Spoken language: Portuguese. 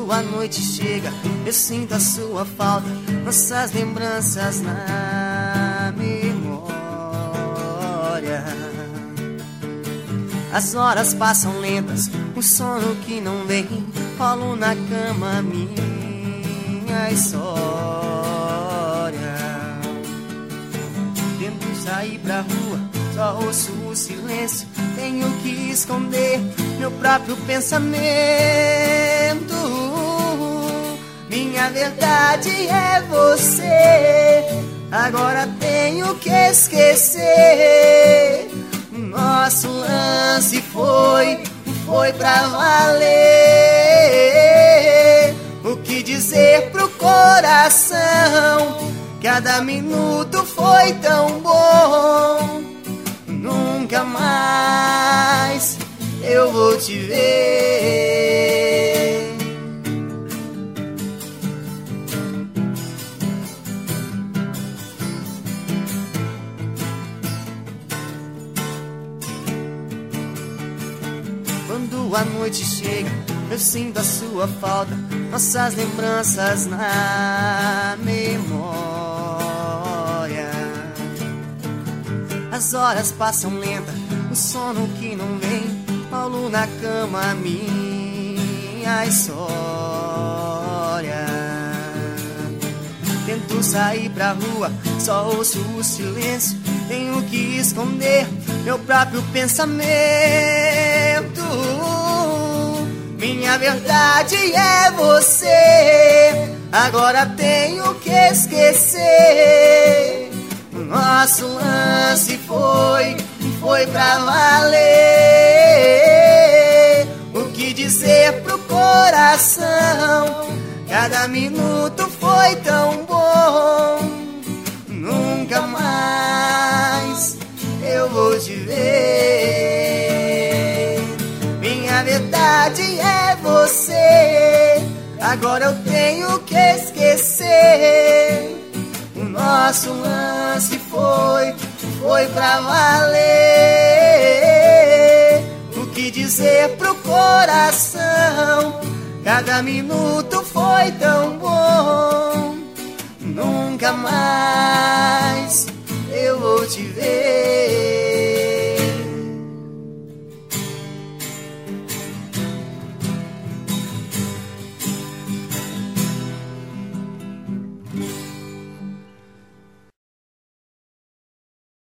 Quando a noite chega, eu sinto a sua falta, nossas lembranças na memória. As horas passam lentas, um sono que não vem, rolo na cama minha história. Tento sair pra rua, só ouço o silêncio, tenho que esconder meu próprio pensamento. Minha verdade é você, agora tenho que esquecer. Nosso lance foi pra valer. O que dizer pro coração? Cada minuto foi tão bom. Nunca mais eu vou te ver. Quando a noite chega, eu sinto a sua falta, nossas lembranças na memória. As horas passam lenta, o sono que não vem, rolo na cama minha história. Tento sair pra rua, só ouço o silêncio, tenho que esconder meu próprio pensamento. Minha verdade é você, agora tenho que esquecer. Nosso lance foi pra valer. O que dizer pro coração? Cada minuto foi tão bom. Nunca mais eu vou te ver. Minha verdade é você, agora eu tenho que esquecer. O nosso lance foi pra valer. O que dizer pro coração? Cada minuto foi tão bom. Nunca mais eu vou te ver.